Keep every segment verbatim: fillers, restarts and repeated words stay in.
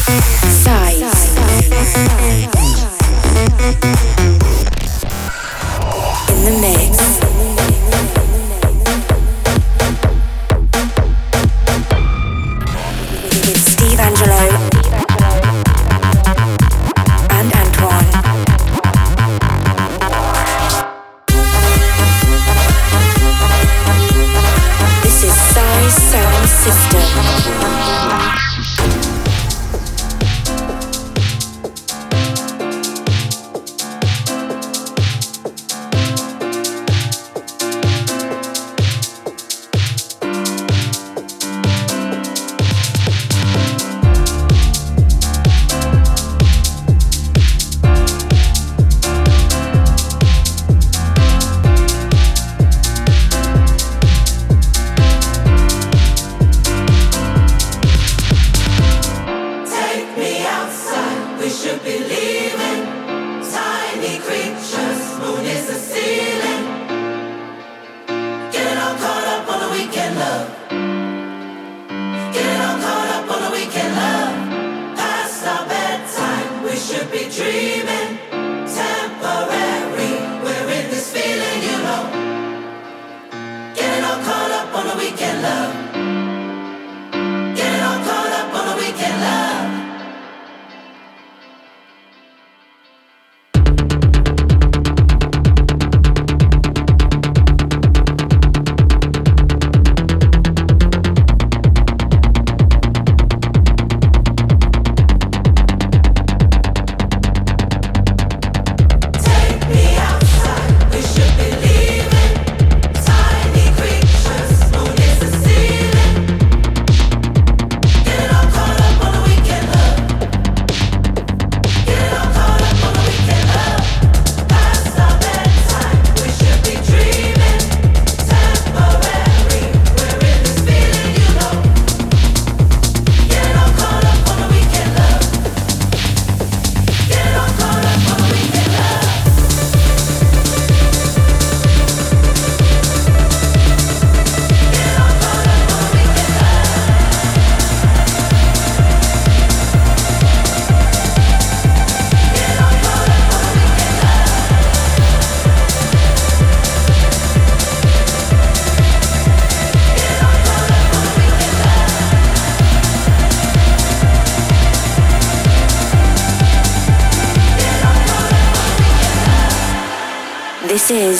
This is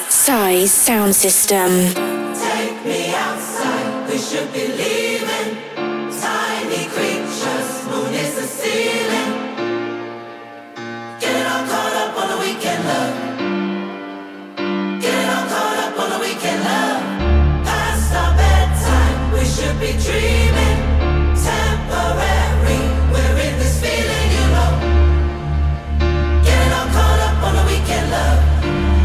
Psy Sound System. Take me outside, we should be leaving. Tiny creatures, moon is the ceiling. Getting all caught up on the weekend love. Getting all caught up on the weekend love. Past our bedtime, we should be dreaming. Temporary, we're in this feeling, you know. Getting all caught up on the weekend love.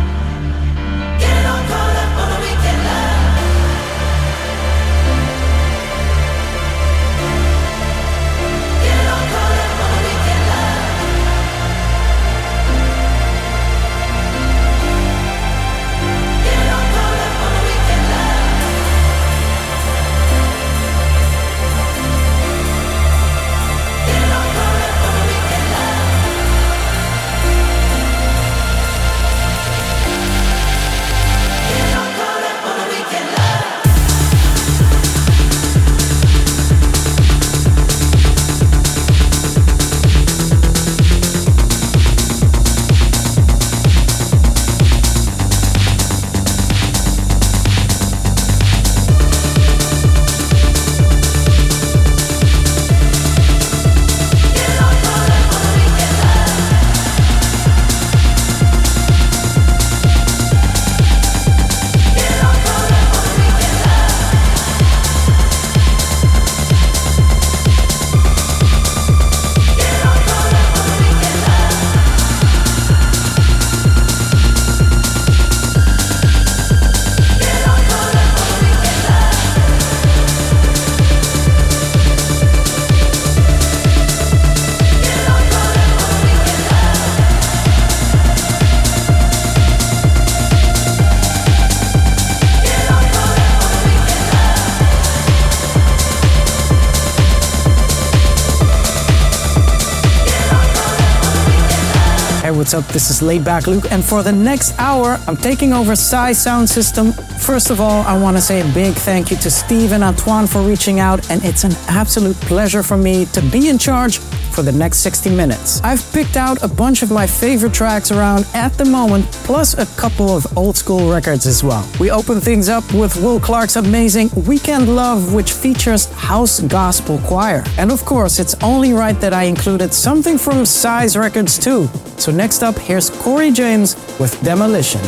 Getting all caught up on the weekend love. what's up? This is Laid Back Luke, and for the next hour, I'm taking over Psy Sound System. First of all, I want to say a big thank you to Steve and Antoine for reaching out, and it's an absolute pleasure for me to be in charge for the next sixty minutes. I've picked out a bunch of my favorite tracks around at the moment, plus a couple of old school records as well. We open things up with Will Clark's amazing Weekend Love, which features House Gospel Choir. And of course, it's only right that I included something from Psy's records too. So next up, here's Corey James with Demolition.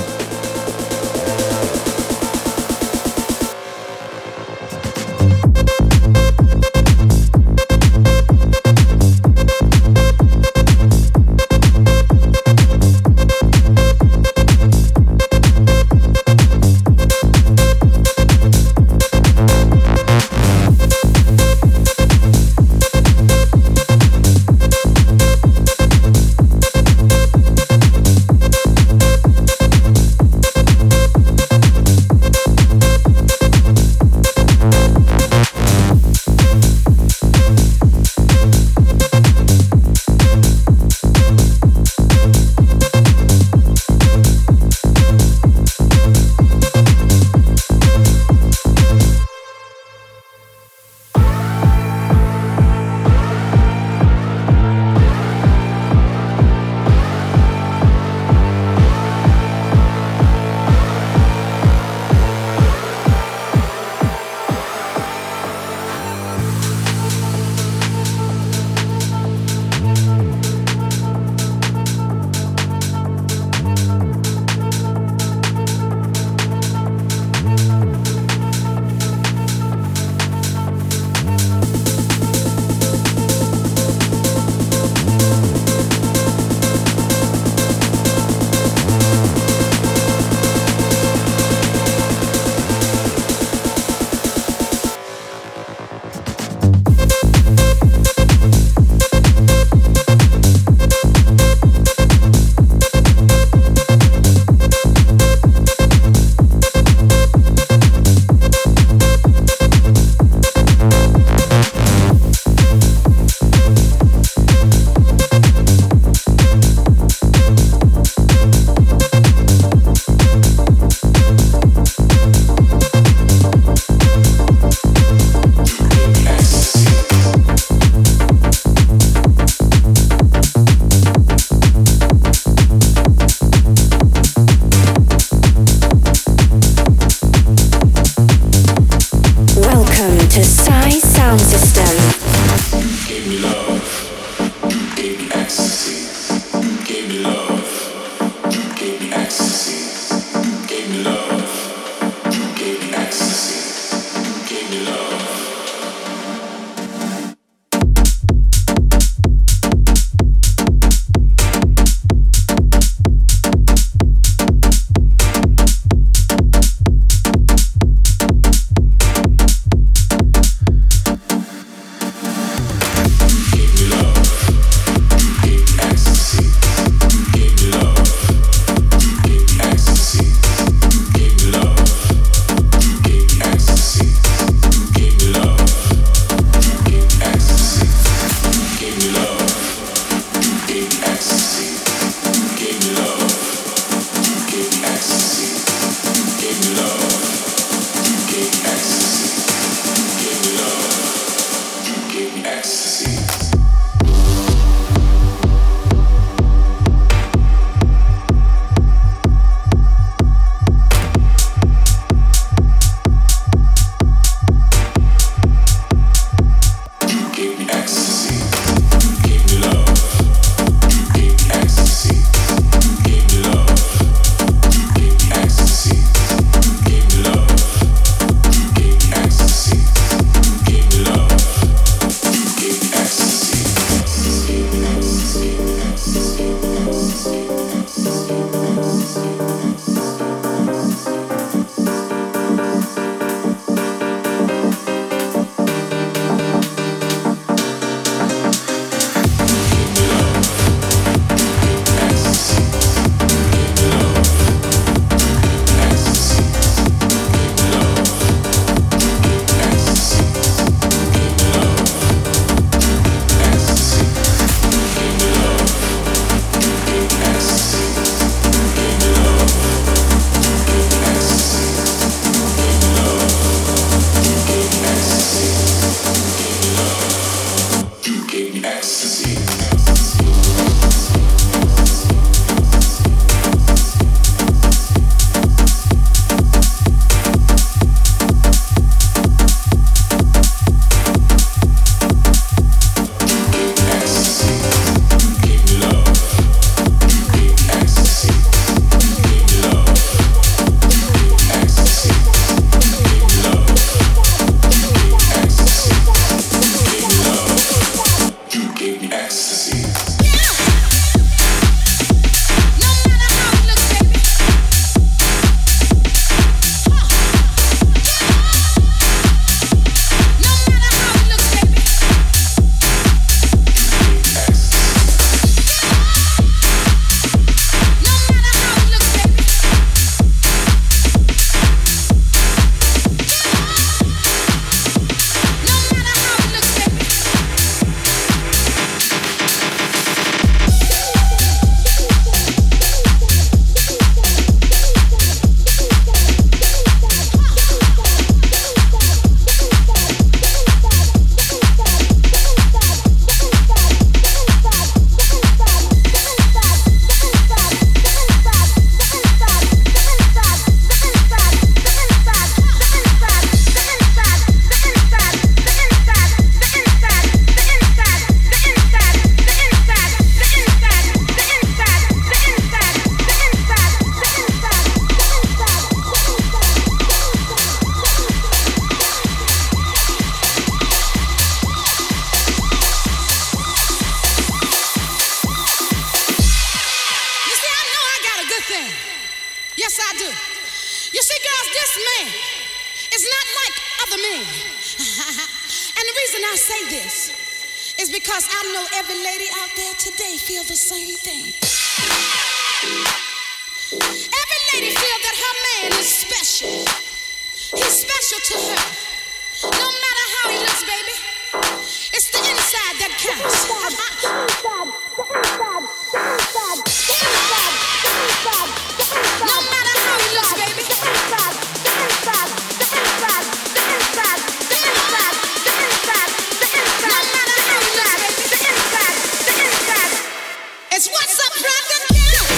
this man is not like other men. And the reason I say this is because I know every lady out there today feel the same thing. Every lady feel that her man is special. He's special to her. No matter how he looks, baby, it's the inside that counts. No matter how he looks, baby. It's what's up from the count.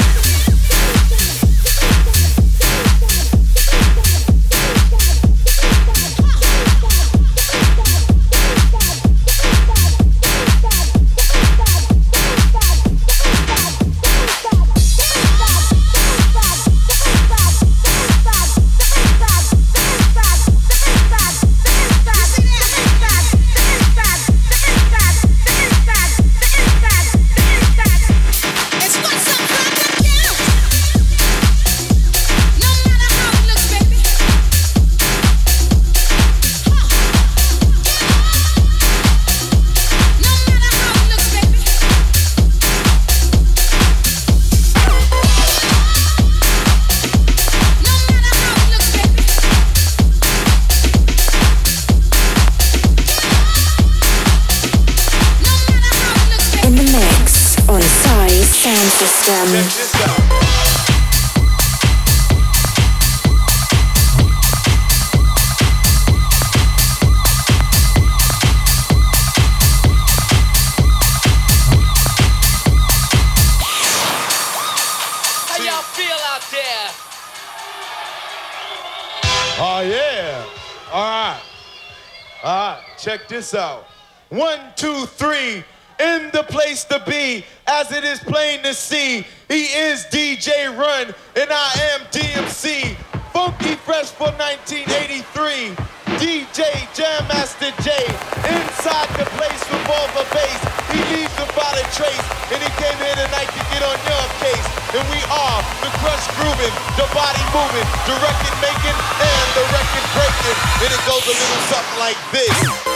Check this out. One, two, three, in the place to be, as it is plain to see. He is D J Run, and I am D M C. Funky Fresh for nineteen eighty-three. D J Jam Master J, inside the place with all the bass. He leaves without a trace, and he came here tonight to get on your case. And we are the crush grooving, the body moving, the record making, and the record breaking. And it goes a little something like this.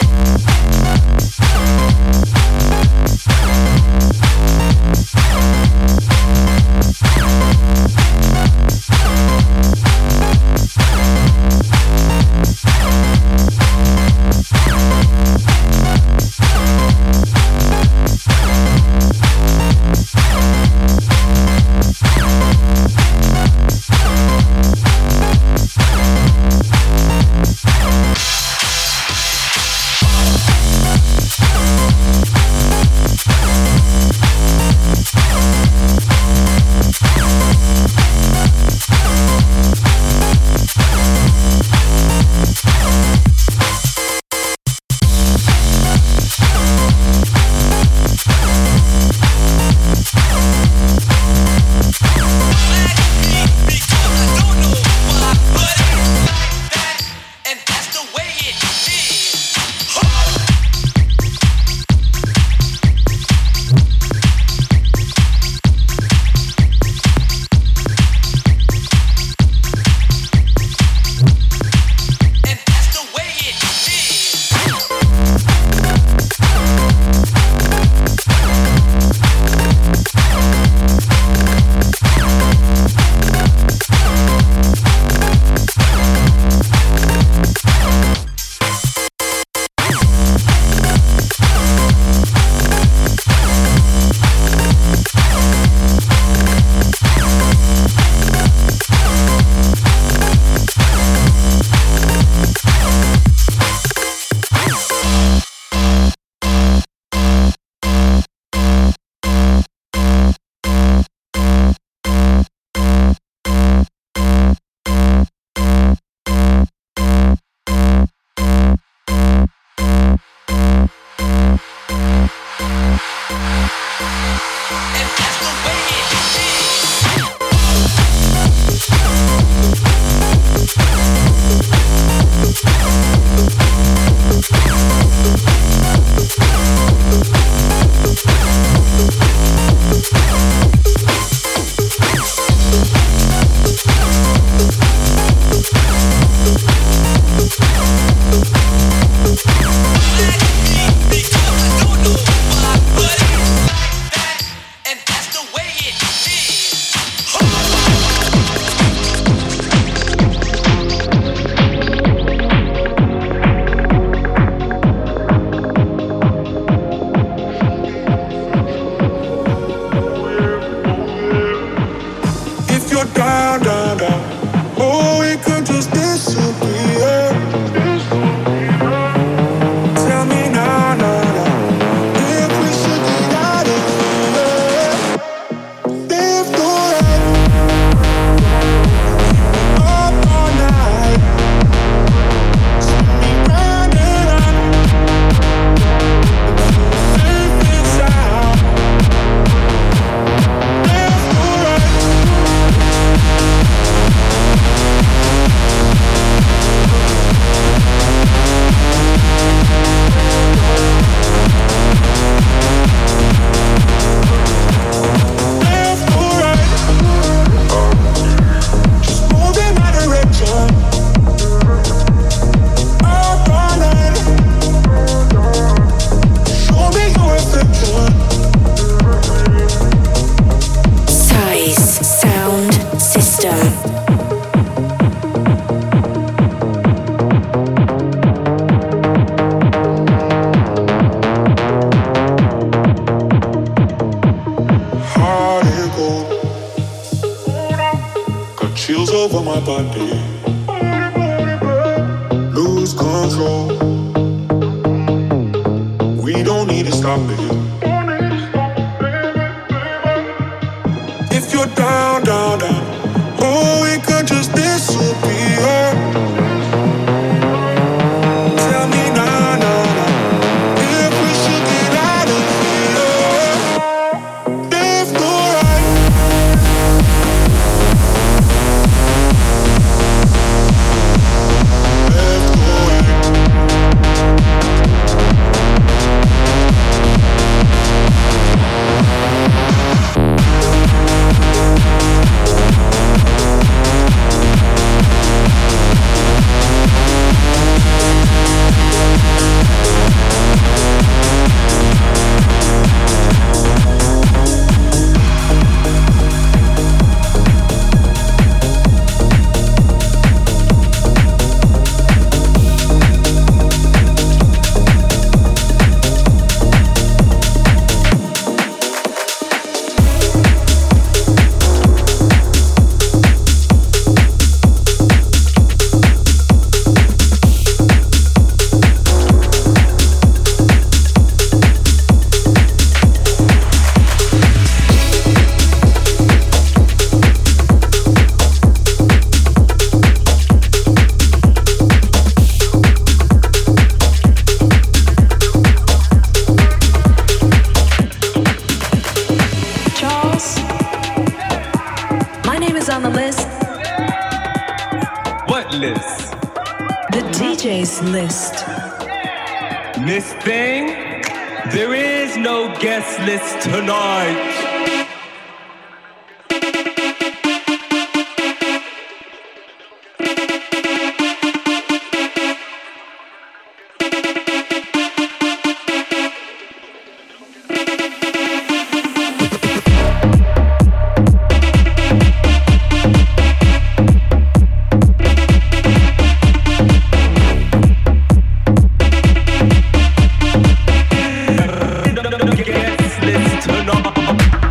Guest list tonight.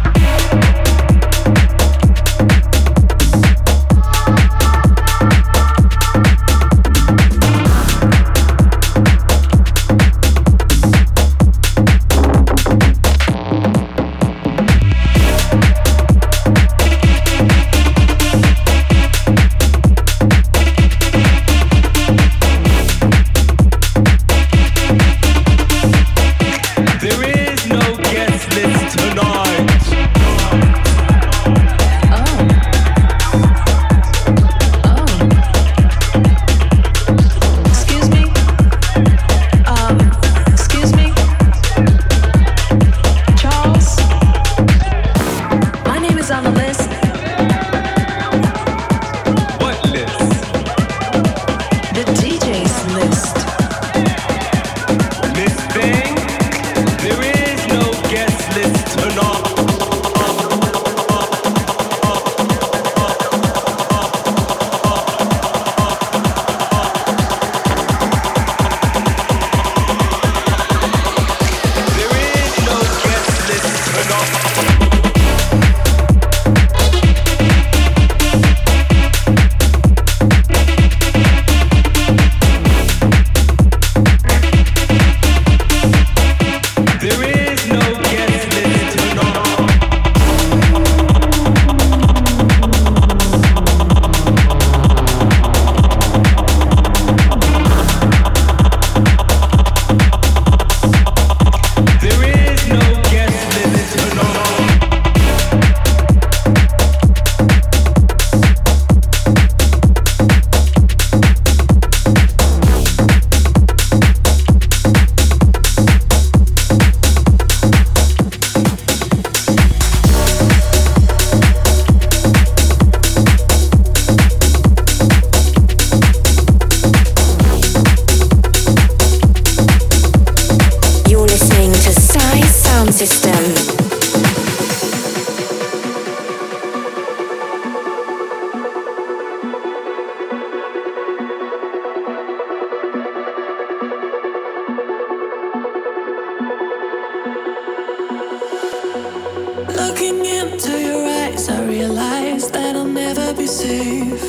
Looking into your eyes, I realize that I'll never be safe.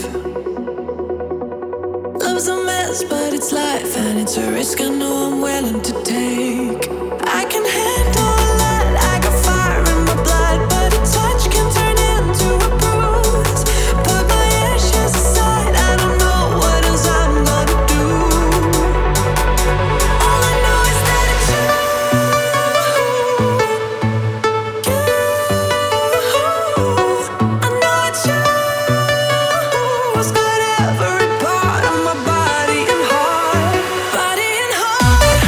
Love's a mess, but it's life, and it's a risk I know I'm willing to take. I can handle a lot, I got fire in my blood, but a touch can turn into a bruise. Put my ashes aside, I don't know what else I'm gonna do. All I know is that it's you. I know it's you who's got every part of my body and heart, body and heart.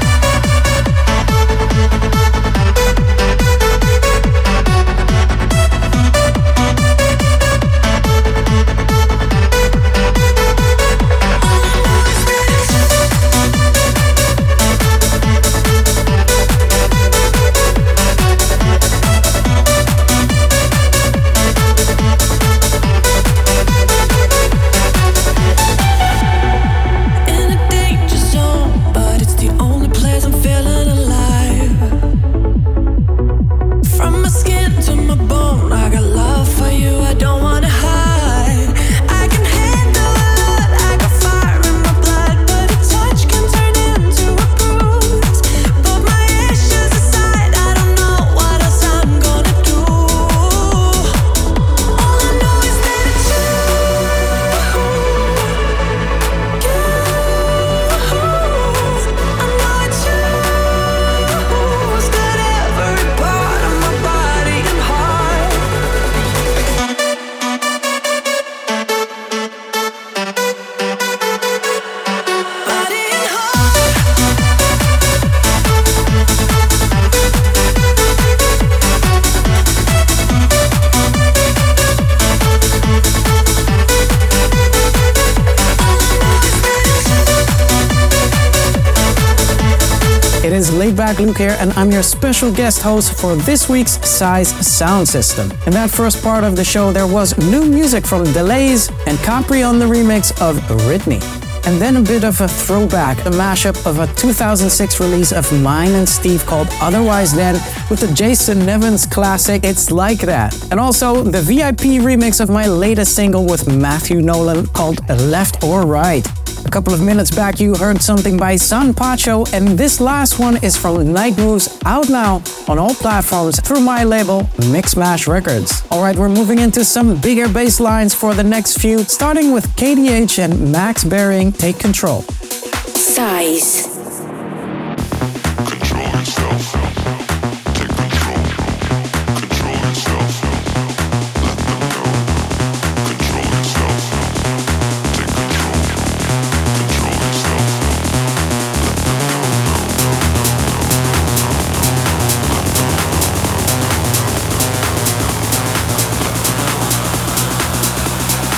In a danger zone, but it's the only place I'm feeling alive. From my skin to my bone, I got love for you, I don't wanna hide. I can handle a lot, I got fire in my blood, but a touch can turn into a bruise. Put my ashes aside, I don't know what else I'm gonna do. All I know is that it's you. I know it's you who's got every part of my body and heart. Body and heart. It is Laidback Luke here, and I'm your special guest host for this week's Size Sound System. In that first part of the show, there was new music from Delays and Capri on the remix of Ritney. And then a bit of a throwback, a mashup of a two thousand six release of mine and Steve called Otherwise Then, with the Jason Nevins classic It's Like That. And also the V I P remix of my latest single with Matthew Nolan called Left or Right. A couple of minutes back you heard something by San Pacho, and this last one is from Night Moves, out now on all platforms through my label Mixmash Records. Alright, we're moving into some bigger bass lines for the next few, starting with K D H and Max Baring, Take Control. Size. Control yourself. Take control. Control yourself. Let them know. Control yourself. Take control. Control yourself. Let them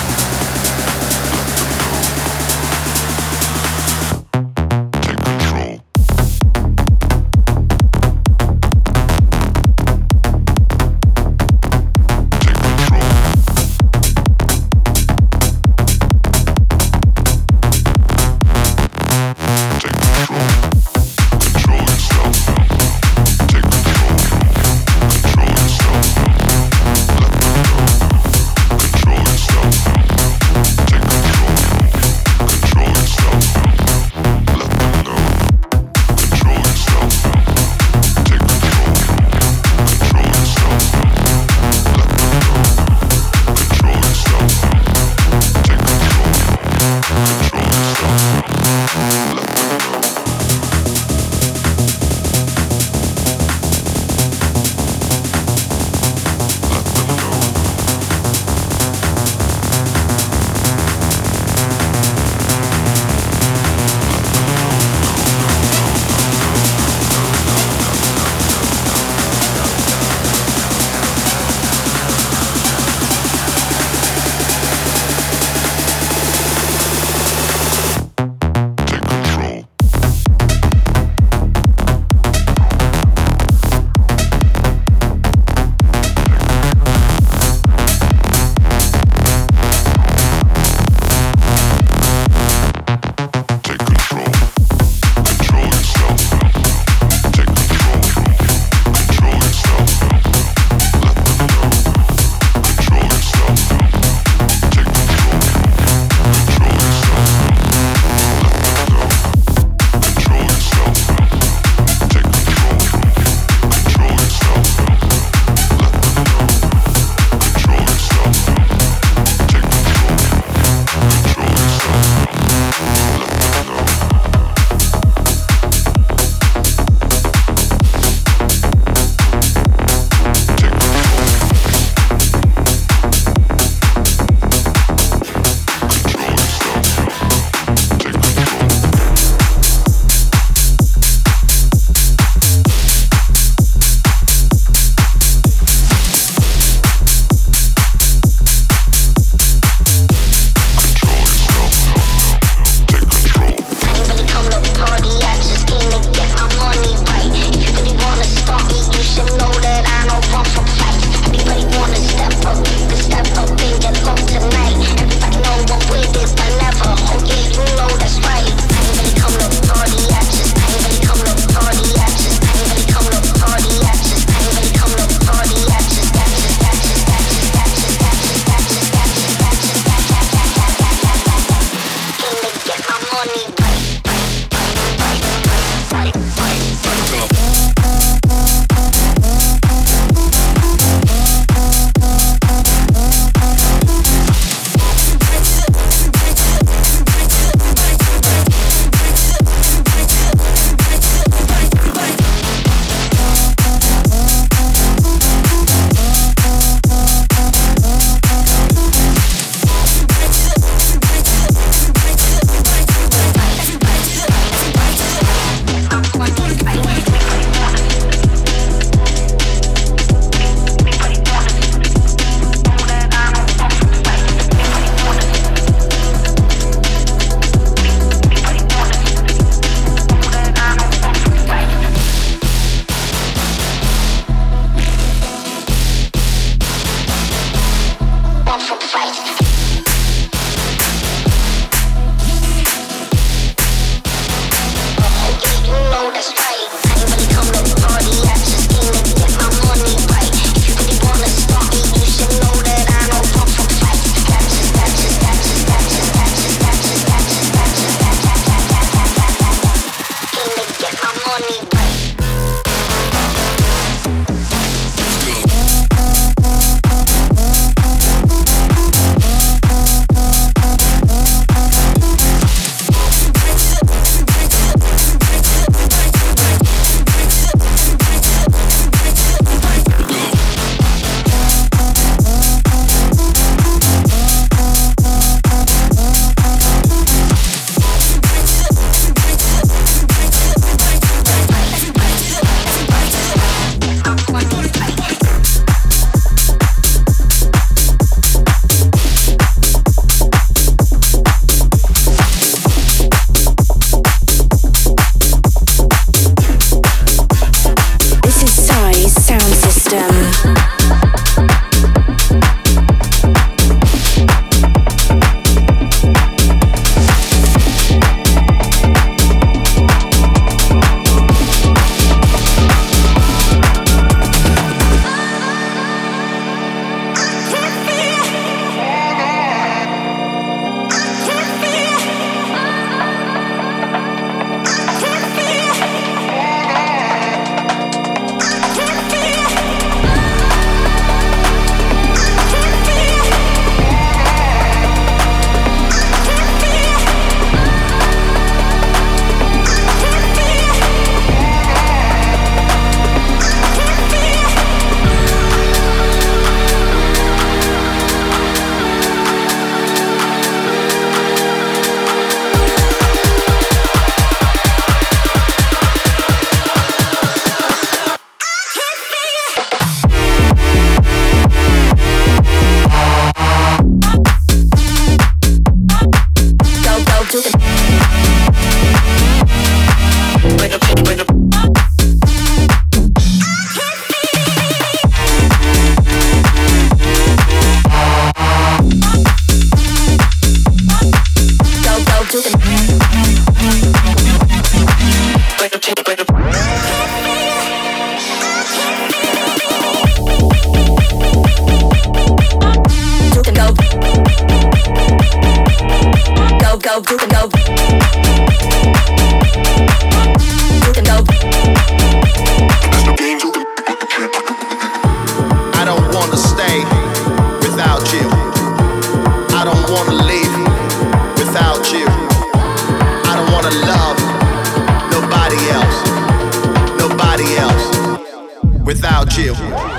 know. Take control. without you.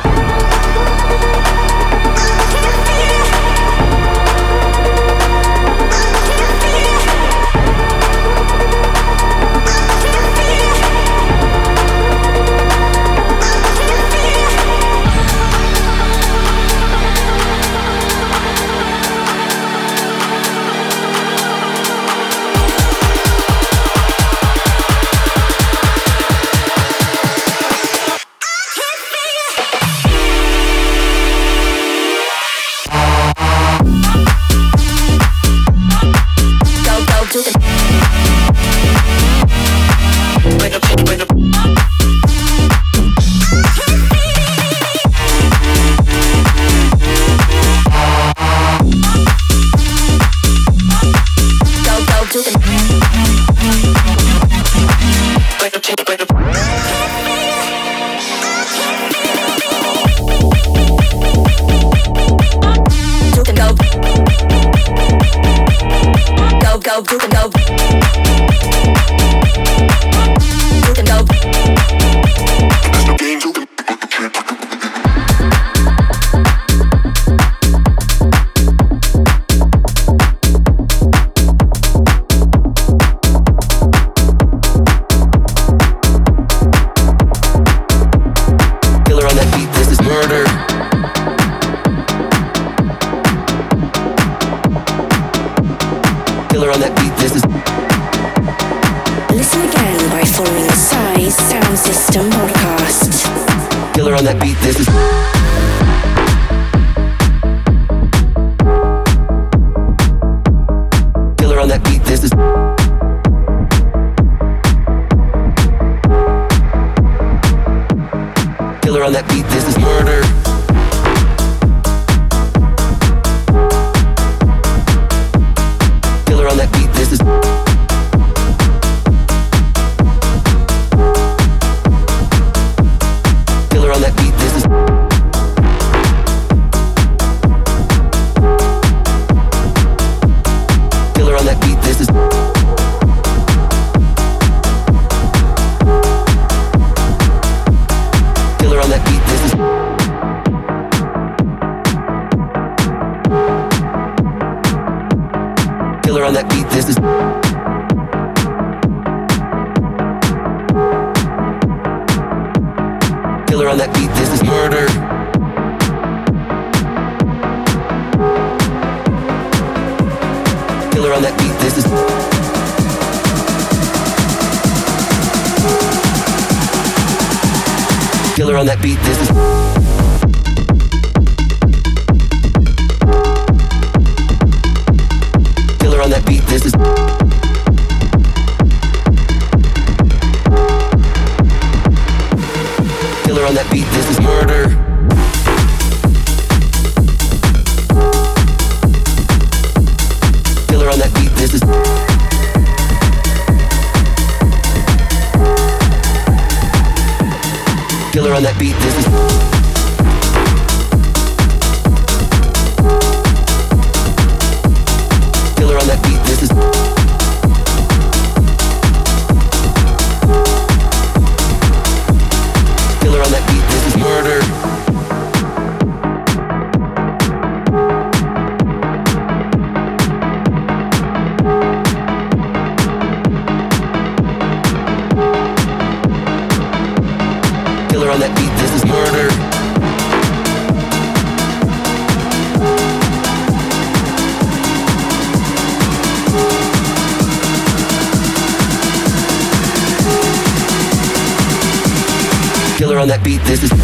On that beat, this is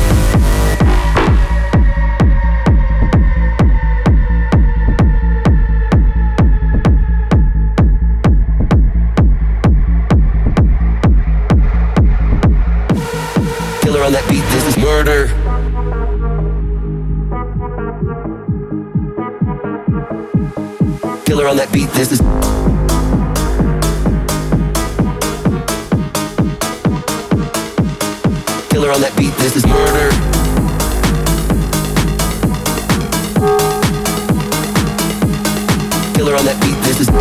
killer on that beat, this is murder. Killer on that beat, this is killer on that beat, this is murder. Killer on that beat, this is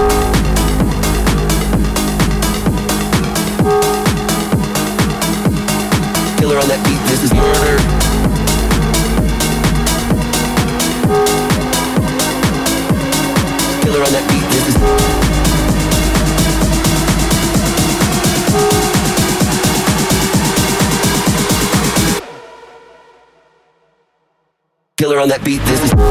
killer on that beat, this this is murder. Killer on that beat, this is Killer on that beat, this is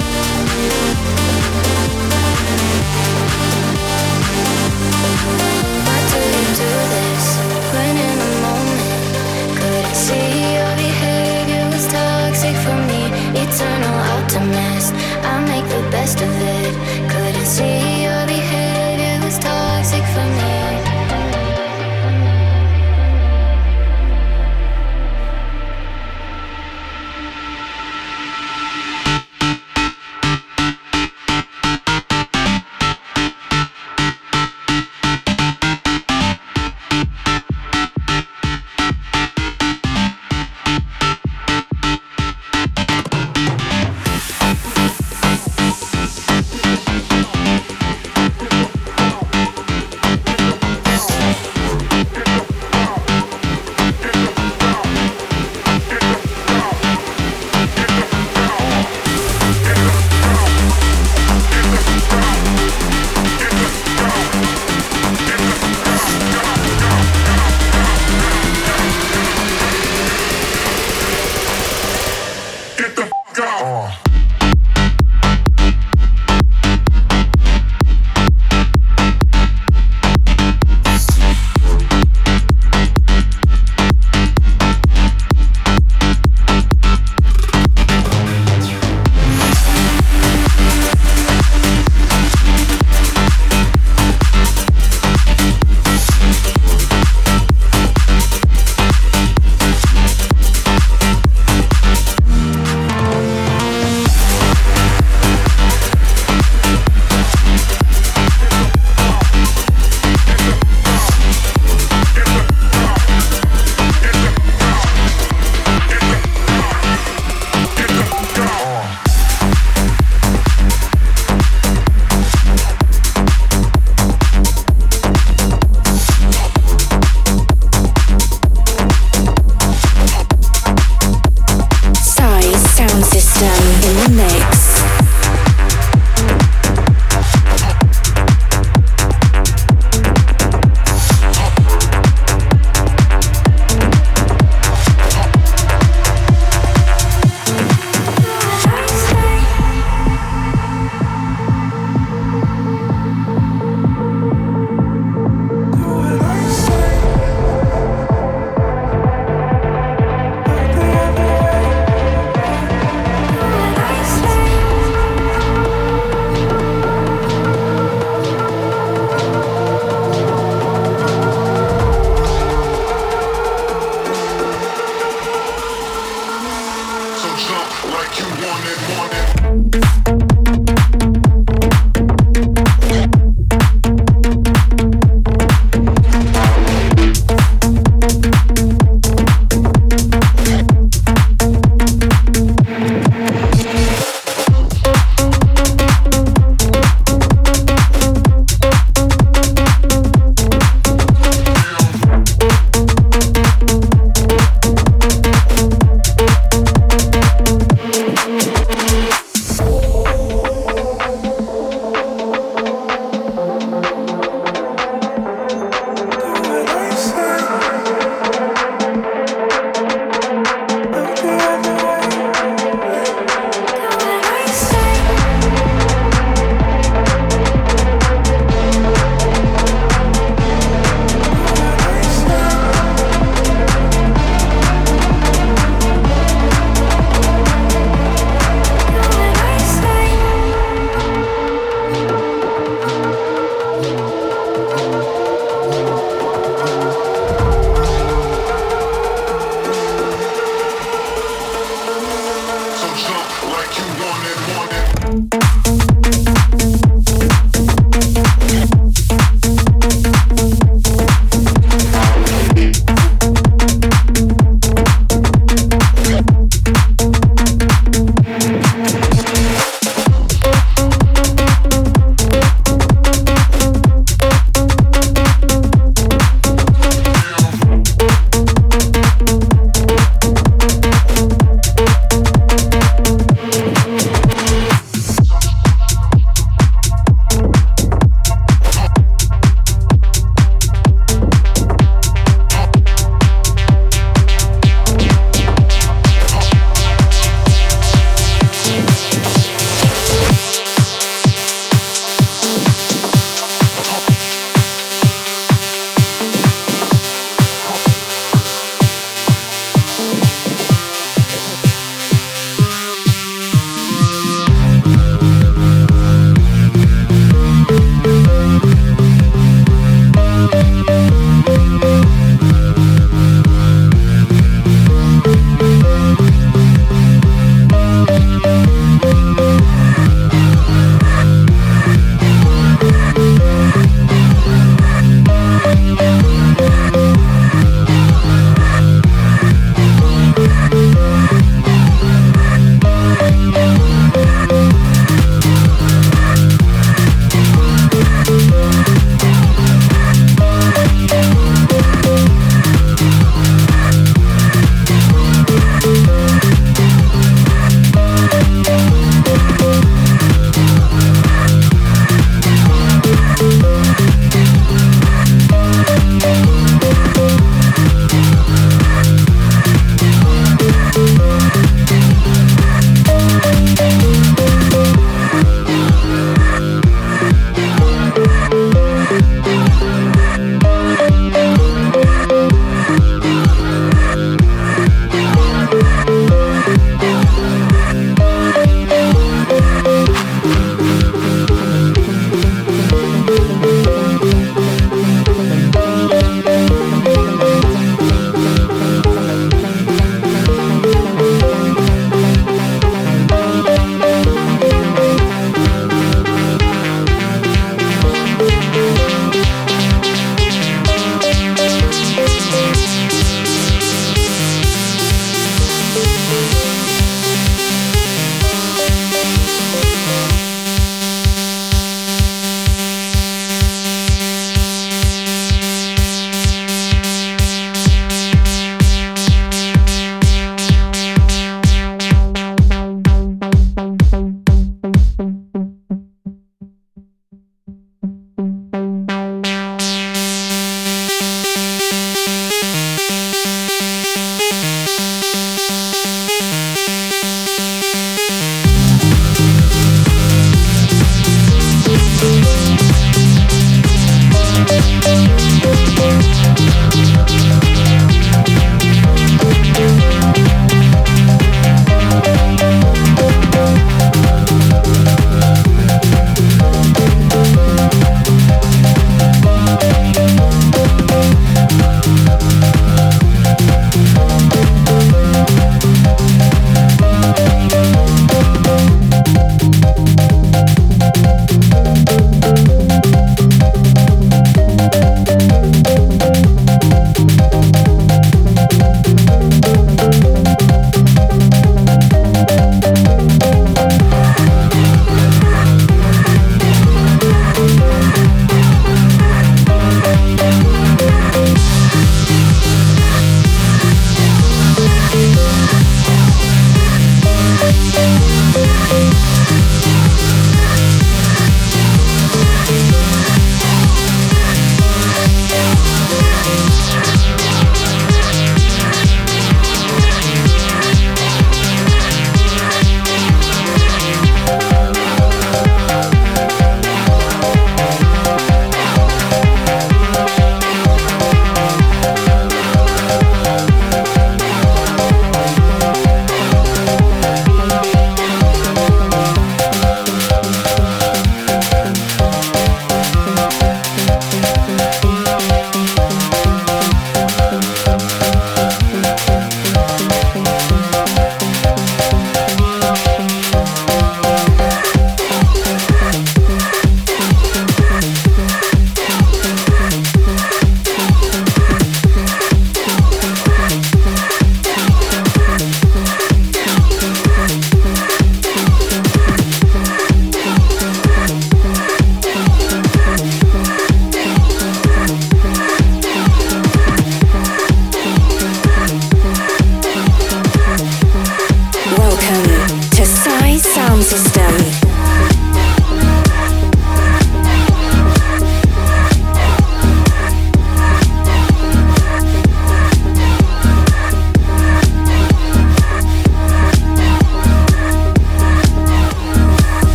We'll be right back.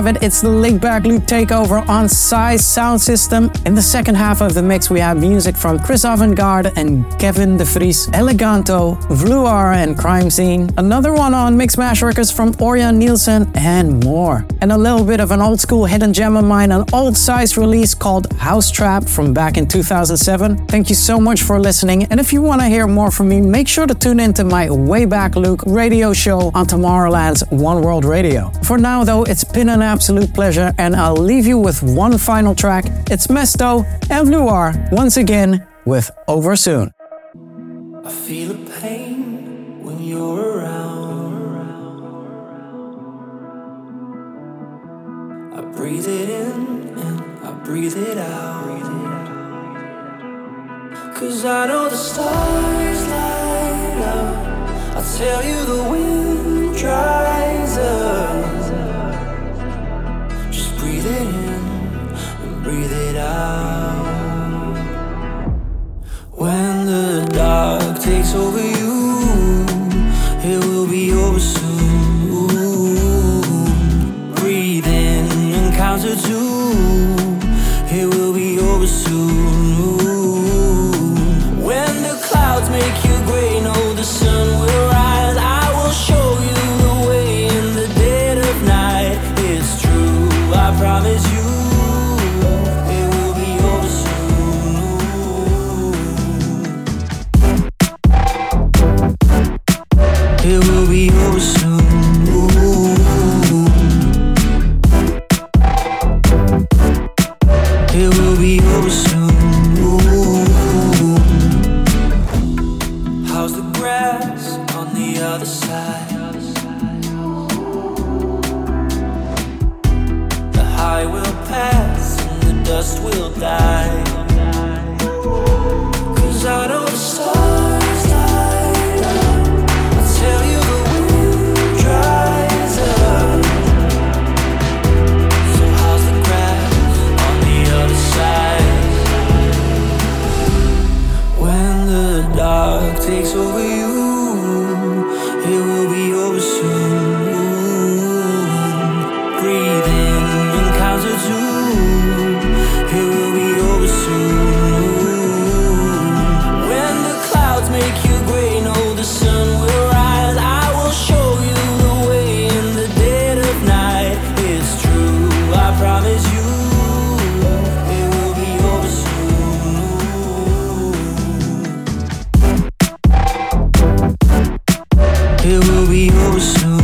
it, it's the Laid Back Luke takeover on Size Sound System. In the second half of the mix, we have music from Chris Avantgarde and Kevin De Vries, Eleganto, Vluar and Crime Scene. Another one on Mixmash Records from Orjan Nielsen and more. And a little bit of an old school hidden gem of mine, an old Size release called House Trap from back in two thousand seven. Thank you so much for listening. And if you want to hear more from me, make sure to tune into my Way Back Luke radio show on Tomorrowland's One World Radio. For now though, it's been an absolute pleasure and I'll leave you with one final track. It's Mesto and Vluar once again with Over Soon. I feel a pain when you're around. I breathe it in and I breathe it out. 'Cause I know the stars light up. I tell you the wind dries up. Just breathe it in and breathe it out. When the dark takes over you, it will be over soon. Breathe in and count to two, it will be over soon. When the clouds make you gray, know the sun will rise. I will show you the way in the dead of night. It's true, I promise you. It will be over soon. It will be over soon. It will be over soon. How's the grass on the other side? The high will pass and the dust will die. 'Cause I know the stars light up. I tell you the wind dries up. So how's the grass on the other side? When the dark takes over you, it will be over soon. Breathe in and count to two, it will be over soon. When the clouds make you gray, know the sun will rise. I will show you the way in the dead of night. It's true, I promise you. It will be over soon. It will be over soon.